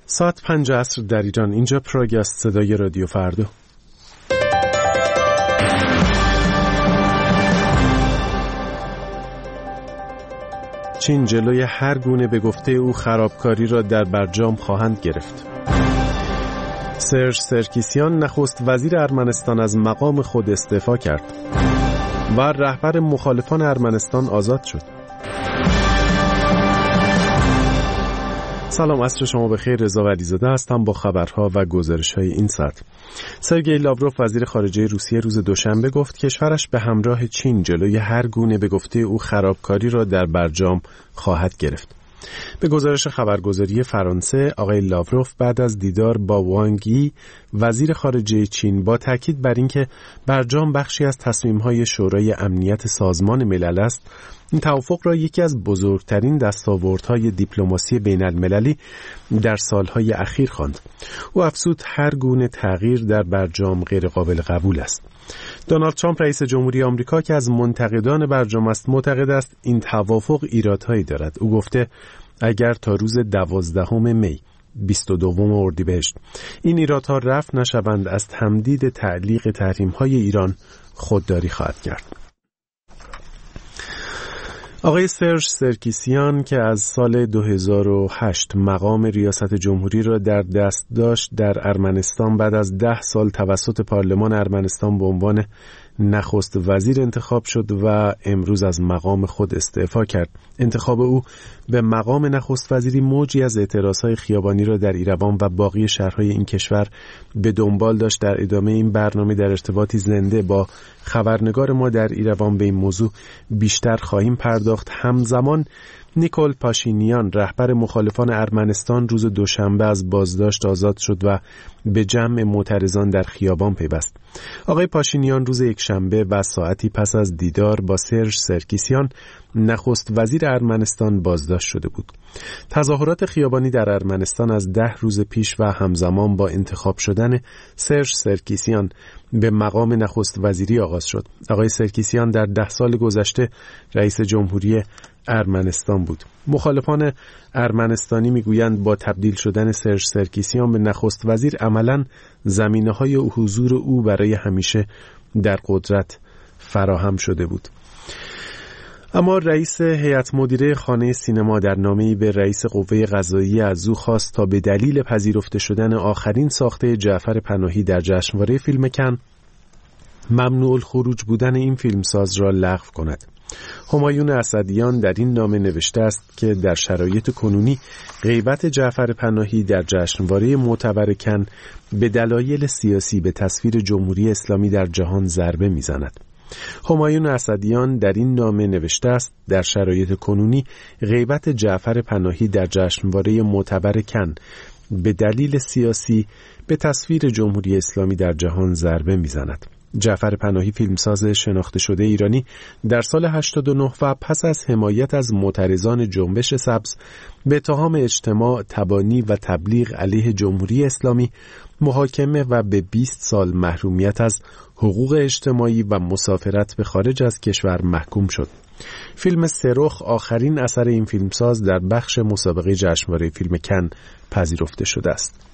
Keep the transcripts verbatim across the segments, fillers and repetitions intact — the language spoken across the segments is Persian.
ساعت پنج عصر در ایران. اینجا پراگ است، صدای رادیو فردا. چین جلوی هر گونه به گفته او خرابکاری را در برجام خواهند گرفت. سرژ سرکیسیان نخست وزیر ارمنستان از مقام خود استعفا کرد و رهبر مخالفان ارمنستان آزاد شد. سلام، عصر شما بخیر. رضا ولیزاده هستم با خبرها و گزارش‌های این ساعت. سرگئی لاوروف وزیر خارجه روسیه روز دوشنبه گفت کشورش به همراه چین جلوی هر گونه به گفته او خرابکاری را در برجام خواهد گرفت. به گزارش خبرگزاری فرانسه، آقای لاوروف بعد از دیدار با وانگ یی وزیر خارجه چین با تاکید بر اینکه برجام بخشی از تصمیم‌های شورای امنیت سازمان ملل است، این توافق را یکی از بزرگترین دستاوردهای دیپلماسی بین المللی در سالهای اخیر خواند. او افزود هر گونه تغییر در برجام غیر قابل قبول است. دونالد ترامپ رئیس جمهوری آمریکا که از منتقدان برجام است، معتقد است این توافق ایرادهایی دارد. او گفته اگر تا روز دوازدهم می بیست و دوم اردیبهشت این ایرادها رفع نشوند، از تمدید تعلیق تحریم‌های ایران خودداری خواهد کرد. آقای سرژ سرکیسیان که از سال دو هزار و هشت مقام ریاست جمهوری را در دست داشت، در ارمنستان بعد از ده سال توسط پارلمان ارمنستان به عنوان نخست وزیر انتخاب شد و امروز از مقام خود استعفا کرد. انتخاب او به مقام نخست وزیری موجی از اعتراضهای خیابانی را در ایروان و باقی شهرهای این کشور به دنبال داشت. در ادامه این برنامه در ارتباطی زنده با خبرنگار ما در ایروان به این موضوع بیشتر خواهیم پرداخت. همزمان نیکول پاشینیان رهبر مخالفان ارمنستان روز دوشنبه از بازداشت آزاد شد و به جمع معترضان در خیابان پیوست. آقای پاشینیان روز یکشنبه و ساعتی پس از دیدار با سرژ سرکیسیان نخست وزیر ارمنستان بازداشت شده بود. تظاهرات خیابانی در ارمنستان از ده روز پیش و همزمان با انتخاب شدن سرژ سرکیسیان به مقام نخست وزیری آغاز شد. آقای سرکیسیان در ده سال گذشته رئیس جمهوری ارمنستان بود. مخالفان ارمنستانی میگویند با تبدیل شدن سرژ سرکیسیان به نخست وزیر عملاً زمینه‌های حضور او برای همیشه در قدرت فراهم شده بود. اما رئیس هیئت مدیره خانه سینما در نامه‌ای به رئیس قوه قضاییه از او خواست تا به دلیل پذیرفته شدن آخرین ساخته جعفر پناهی در جشنواره فیلم کن ممنوع الخروج بودن این فیلمساز را لغو کند. همایون اسدیان در این نامه نوشته است که در شرایط کنونی غیبت جعفر پناهی در جشنواره معتبر کن به دلایل سیاسی به تصویر جمهوری اسلامی در جهان ضربه میزند. همایون اسدیان در این نامه نوشته است در شرایط کنونی غیبت جعفر پناهی در جشنواره معتبر کن به دلیل سیاسی به تصویر جمهوری اسلامی در جهان ضربه میزند. جعفر پناهی فیلمساز شناخته شده ایرانی در سال هشتاد و نه و پس از حمایت از معترضان جنبش سبز به اتهام اجتماع، تبانی و تبلیغ علیه جمهوری اسلامی محاکمه و به بیست سال محرومیت از حقوق اجتماعی و مسافرت به خارج از کشور محکوم شد. فیلم سرخ آخرین اثر این فیلمساز در بخش مسابقه جشنواره فیلم کن پذیرفته شده است.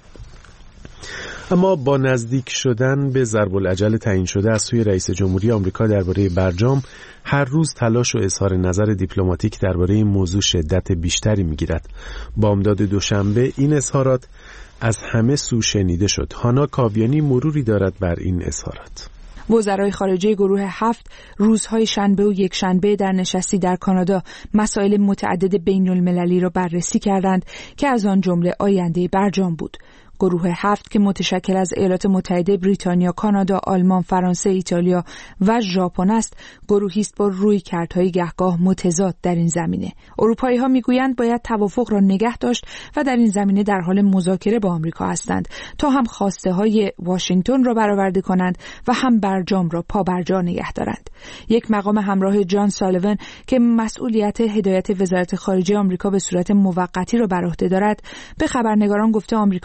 اما با نزدیک شدن به ضرب العجل تعیین شده از سوی رئیس جمهوری آمریکا درباره برجام، هر روز تلاش و اظهار نظر دیپلماتیک درباره این موضوع شدت بیشتری می‌گیرد. بامداد دوشنبه این اظهارات از همه سو شنیده شد. هانا کاویانی مروری دارد بر این اظهارات. وزرای خارجه گروه هفت روزهای شنبه و یک شنبه در نشستی در کانادا مسائل متعدد بین المللی را بررسی کردند که از آن جمله آینده برجام بود. گروه هفت که متشکل از ایالات متحده، بریتانیا، کانادا، آلمان، فرانسه، ایتالیا و ژاپن است، گروهی است با رویکردهای گهگاه متضاد در این زمینه. اروپایی‌ها میگویند باید توافق را نگه داشت و در این زمینه در حال مذاکره با آمریکا هستند تا هم خواسته‌های واشنگتن را برآورده کنند و هم برجام را پابرجا نگه دارند. یک مقام همراه جان سالیوان که مسئولیت هدایت وزارت خارجه آمریکا به صورت موقتی را بر عهده دارد، به خبرنگاران گفته آمریکا در حال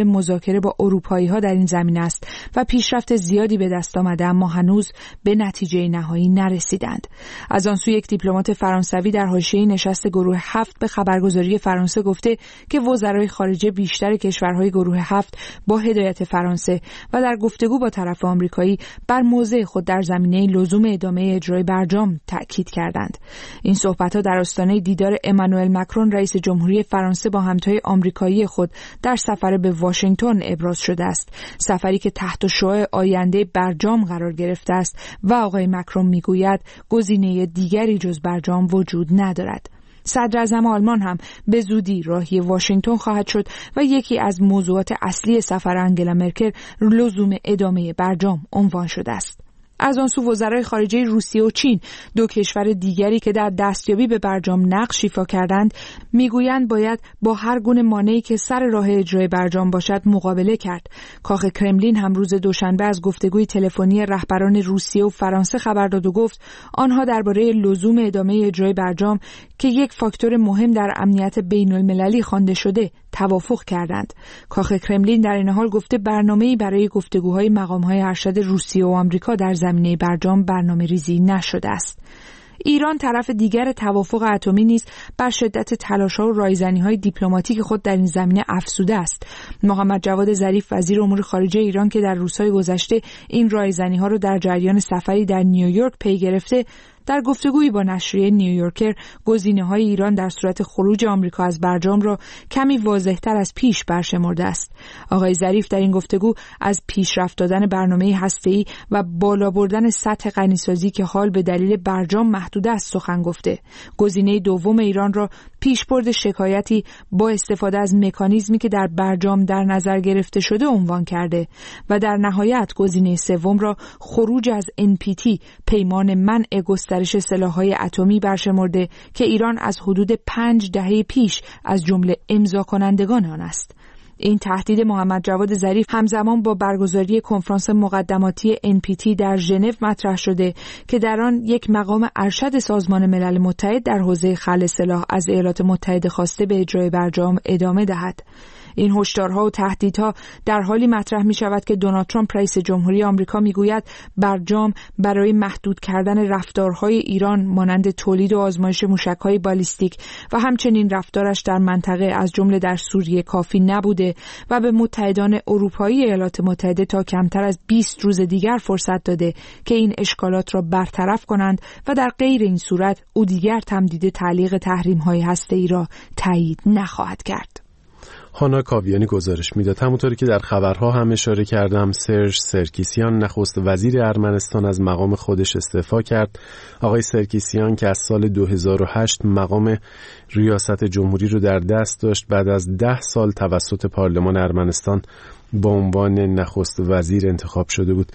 حال مذاکره با اروپایی‌ها در این زمینه است و پیشرفت زیادی به دست آمده، اما هنوز به نتیجه نهایی نرسیدند. از آن سو یک دیپلمات فرانسوی در حاشیه نشست گروه هفت به خبرگزاری فرانسه گفته که وزرای خارجه بیشتر کشورهای گروه هفت با هدایت فرانسه و در گفتگو با طرف آمریکایی بر موضع خود در زمینه لزوم ادامه اجرای برجام تأکید کردند. این صحبت‌ها در آستانه دیدار امانوئل مکرون رئیس جمهوری فرانسه با همتای آمریکایی خود در سفر به واشنگتن ابراز شده است، سفری که تحت شعاع آینده برجام قرار گرفته است و آقای مکرون میگوید گزینه دیگری جز برجام وجود ندارد. صدر اعظم آلمان هم به زودی راهی واشنگتن خواهد شد و یکی از موضوعات اصلی سفر آنگلا مرکل لزوم ادامه برجام عنوان شده است. از آن سو وزرای خارجه روسیه و چین، دو کشور دیگری که در دستیابی به برجام نقش ایفا کردند، میگویند باید با هر گونه مانعی که سر راه اجرای برجام باشد مقابله کرد. کاخ کرملین هم روز دوشنبه از گفتگوی تلفنی رهبران روسیه و فرانسه خبر داد و گفت آنها درباره لزوم ادامه اجرای برجام که یک فاکتور مهم در امنیت بین المللی خوانده شده توافق کردند. کاخ کرملین در این حال گفته برنامه‌ای برای گفتگوهای مقام‌های ارشد روسیه و آمریکا در زمینه برجام برنامه‌ریزی نشده است. ایران طرف دیگر توافق اتمی نیز بر شدت تلاش‌ها و رایزنی‌های دیپلماتیک خود در این زمینه افزوده است. محمد جواد ظریف وزیر امور خارجه ایران که در روزهای گذشته این رایزنی‌ها را در جریان سفری در نیویورک پی گرفته، در گفتگویی با نشریه نیویورکر گزینه‌های ایران در صورت خروج آمریکا از برجام را کمی واضح‌تر از پیش برشمرده است. آقای ظریف در این گفتگو از پیشرفت دادن برنامه هسته‌ای و بالا بردن سطح غنیسازی که حال به دلیل برجام محدود است سخن گفته. گزینه دوم ایران را پیشبرد شکایتی با استفاده از مکانیزمی که در برجام در نظر گرفته شده عنوان کرده و در نهایت گزینه سوم را خروج از ان پی تی، پیمان منع گسترش سلاح‌های اتمی، برشمرده که ایران از حدود پنج دهه پیش از جمله امضا کنندگان آن است. این تهدید محمد جواد ظریف همزمان با برگزاری کنفرانس مقدماتی ان پی تی در ژنو مطرح شده که در آن یک مقام ارشد سازمان ملل متحد در حوزه خلع سلاح از ایالات متحده خواسته به اجرای برجام ادامه دهد. این هشدارها و تهدیدها در حالی مطرح می شود که دونالد ترامپ رئیس جمهوری آمریکا می گوید برجام برای محدود کردن رفتارهای ایران مانند تولید و آزمایش موشک‌های بالیستیک و همچنین رفتارش در منطقه از جمله در سوریه کافی نبوده و به متحدان اروپایی ایالات متحده تا کمتر از بیست روز دیگر فرصت داده که این اشکالات را برطرف کنند و در غیر این صورت او دیگر تمدید تعلیق تحریم‌های هسته‌ای را تایید نخواهد کرد. هانا کاویانی گزارش میداد. همونطوری که در خبرها هم اشاره کردم، سرژ سرکیسیان نخست وزیر ارمنستان از مقام خودش استعفا کرد. آقای سرکیسیان که از سال دو هزار و هشت مقام ریاست جمهوری رو در دست داشت، بعد از ده سال توسط پارلمان ارمنستان با عنوان نخست وزیر انتخاب شده بود.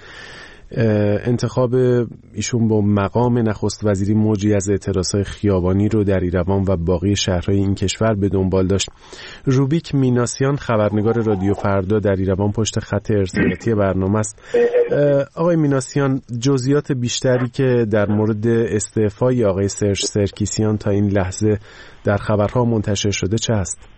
انتخاب ایشون با مقام نخست وزیری موجی از اعتراضهای خیابانی رو در ایروان و باقی شهرهای این کشور به دنبال داشت. روبیک میناسیان خبرنگار رادیو فردا در ایروان پشت خط ارتباطی برنامه است. آقای میناسیان، جزئیات بیشتری که در مورد استعفای آقای سرژ سرکیسیان تا این لحظه در خبرها منتشر شده چه است؟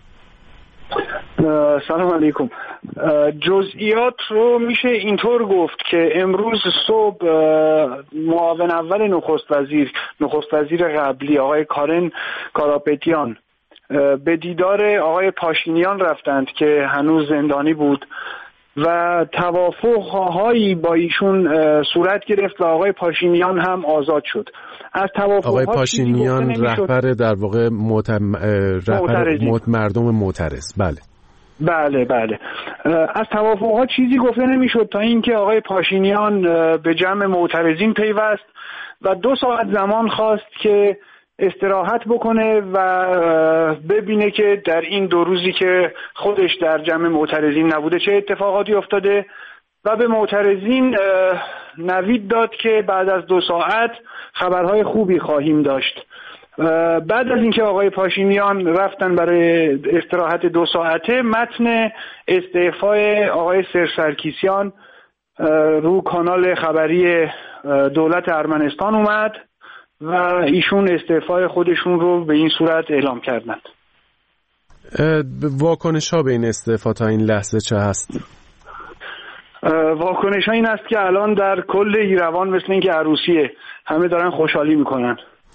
سلام علیکم. جزئیات رو میشه اینطور گفت که امروز صبح معاون اول نخست وزیر نخست وزیر قبلی آقای کارن کاراپتیان به دیدار آقای پاشینیان رفتند که هنوز زندانی بود و توافق‌هایی با ایشون صورت گرفت و آقای پاشینیان هم آزاد شد. از توافق‌ها آقای پاشینیان رهبر در واقع معتم... رهبر معت... مردم معترض. بله بله بله از توافق‌ها چیزی گفته نمیشد تا اینکه آقای پاشینیان به جمع معترضین پیوست و دو ساعت زمان خواست که استراحت بکنه و ببینه که در این دو روزی که خودش در جمع معترضین نبوده چه اتفاقاتی افتاده و به معترضین نوید داد که بعد از دو ساعت خبرهای خوبی خواهیم داشت. بعد از اینکه آقای پاشینیان رفتن برای استراحت دو ساعته، متن استعفای آقای سرژ سرکیسیان رو کانال خبری دولت ارمنستان اومد و ایشون استعفای خودشون رو به این صورت اعلام کردند. واکنش ها به این استعفا تا این لحظه چه هست؟ واکنش ها این است که الان در کل ایروان مثل این که عروسیه، همه دارن خوشحالی میکنن.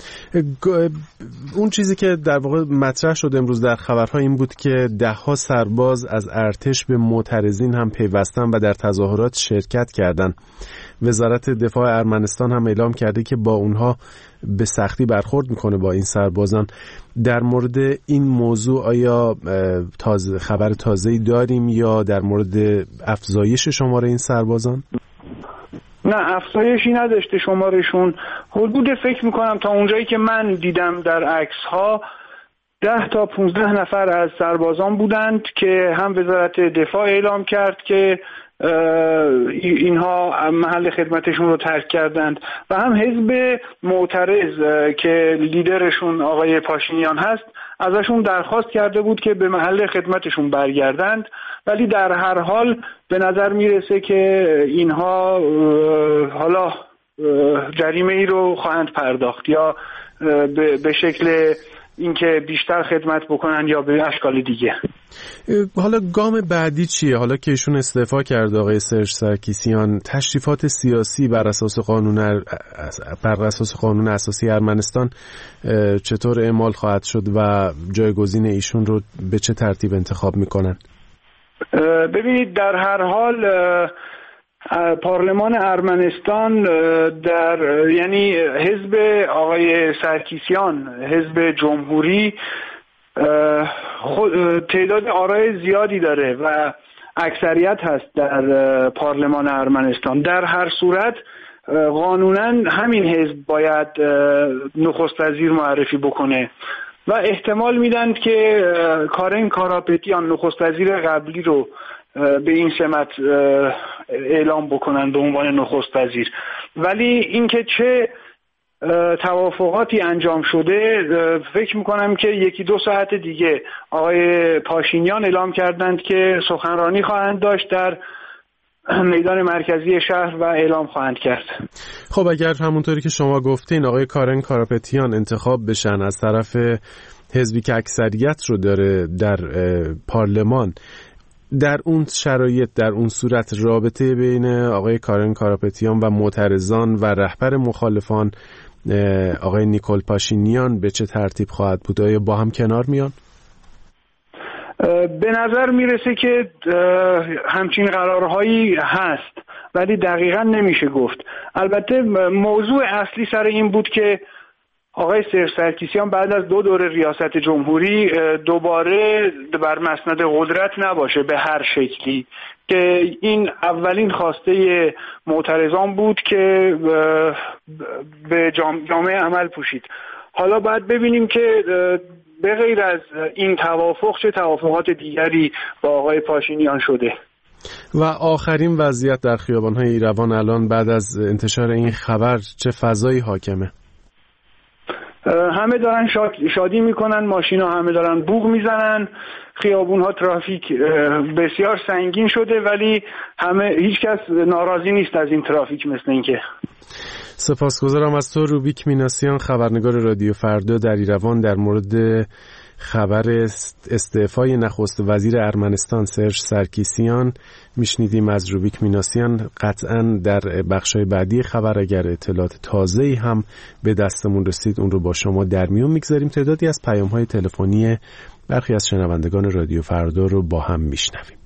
اون چیزی که در واقع مطرح شد امروز در خبرها این بود که ده ها سرباز از ارتش به معترضین هم پیوستن و در تظاهرات شرکت کردند. وزارت دفاع ارمنستان هم اعلام کرده که با اونها به سختی برخورد میکنه با این سربازان. در مورد این موضوع آیا تازه خبر تازه‌ای داریم یا در مورد افزایش شماره این سربازان؟ نه، افزایشی نداشته شمارشون. حدود فکر میکنم تا اونجایی که من دیدم در عکس ها ده تا پونزده نفر از سربازان بودند که هم وزارت دفاع اعلام کرد که اینها محل خدمتشون رو ترک کردند و هم حزب معترض که لیدرشون آقای پاشینیان هست ازشون درخواست کرده بود که به محل خدمتشون برگردند، ولی در هر حال به نظر میرسه که اینها حالا جریمه ای رو خواهند پرداخت، یا به شکل اینکه بیشتر خدمت بکنن یا به اشکال دیگه. حالا گام بعدی چیه؟ حالا که ایشون استعفا کرده آقای سرژ سرکیسیان، تشریفات سیاسی بر اساس قانون بر اساس قانون اساسی ارمنستان چطور اعمال خواهد شد و جایگزین ایشون رو به چه ترتیب انتخاب میکنن؟ ببینید، در هر حال پارلمان ارمنستان در یعنی حزب آقای سرکیسیان، حزب جمهوری، تعداد آرای زیادی داره و اکثریت هست در پارلمان ارمنستان. در هر صورت قانونا همین حزب باید نخست وزیر معرفی بکنه و احتمال میدن که کارن کاراپتیان نخست وزیر قبلی رو به این سمت اعلام بکنن به عنوان نخست وزیر. ولی اینکه چه توافقاتی انجام شده، فکر میکنم که یکی دو ساعت دیگه آقای پاشینیان اعلام کردند که سخنرانی خواهند داشت در میدان مرکزی شهر و اعلام خواهند کرد. خب اگر همونطوری که شما گفتین آقای کارن کاراپتیان انتخاب بشن از طرف حزبی که اکثریت رو داره در پارلمان، در اون شرایط، در اون صورت رابطه بین آقای کارن کاراپتیان و معترضان و رهبر مخالفان آقای نیکول پاشینیان به چه ترتیب خواهد بود؟ آیا با هم کنار میان؟ به نظر میرسه که همچین قرارهایی هست، ولی دقیقا نمیشه گفت. البته موضوع اصلی سر این بود که آقای سرژ سرکیسیان بعد از دو دوره ریاست جمهوری دوباره بر مسند قدرت نباشه به هر شکلی، که این اولین خواسته معترضان بود که به جامعه عمل پوشید. حالا باید ببینیم که به غیر از این توافق چه توافقات دیگری با آقای پاشینیان شده. و آخرین وضعیت در خیابان‌های ایروان الان بعد از انتشار این خبر چه فضایی حاکمه؟ همه دارن شاد، شادی میکنن، ماشینا همه دارن بوق میزنن، خیابون ها ترافیک بسیار سنگین شده، ولی همه هیچ کس ناراضی نیست از این ترافیک. مثل اینکه سپاسگزارم از تو روبیک میناسیان، خبرنگار رادیو فردا در ایروان، در مورد خبر استعفای نخست وزیر ارمنستان سرژ سرکیسیان. میشنیدیم از روبیک میناسیان. قطعاً در بخشای بعدی خبر اگر اطلاعات تازه‌ای هم به دستمون رسید اون رو با شما در میون میگذاریم. تعدادی از پیام‌های تلفنی برخی از شنوندگان رادیو فردا رو با هم میشنویم.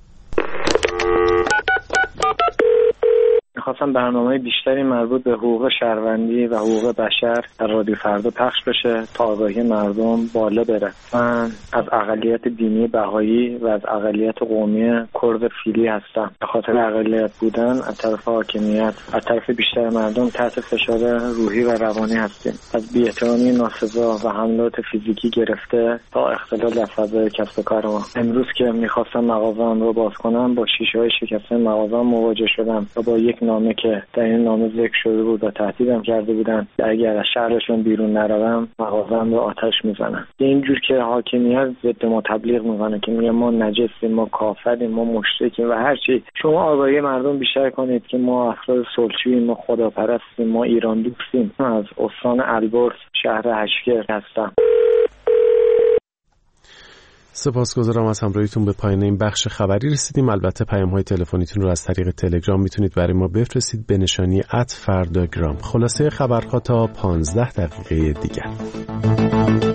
می‌خواستم برنامه بیشتری مربوط به حقوق شهروندی و حقوق بشر در رادیو فردا پخش بشه تا آگاهی مردم بالا بره. من از اقلیت دینی بهایی و از اقلیت قومی کرد فیلی هستم. به خاطر اقلیت بودن از طرف حاکمیت، از طرف بیشتر مردم تحت فشار روحی و روانی هستیم. از بی‌احترامی ناسزا و حملات فیزیکی گرفته تا اختلال در فضای کسب و کار ما. امروز که می‌خواستم مغازه‌ام رو باز کنم با شیشه‌های شکسته مغازه‌ام مواجه شدم و با یک نامه که در این نامه ذکر شده بود و تهدیدم کرده بودن اگر از شهرشون بیرون نروم مغازه‌ام رو آتش میزنن. اینجور که حاکمیت ضد ما تبلیغ میکنه که میگه ما نجسیم، ما کافریم، ما مشرکیم و هر چی. شما آگاهی مردم بیشتر کنید که ما افراد صلحجوییم، ما خداپرستیم، ما ایران دوستیم. من از استان البرز شهر هشکر هستم. سپاسگزارم از همراهیتون. به پایان این بخش خبری رسیدیم. البته پیام‌های تلفنیتون رو از طریق تلگرام میتونید برای ما بفرستید به نشانی ات فرداگرام. خلاصه خبرها تا پانزده دقیقه دیگر.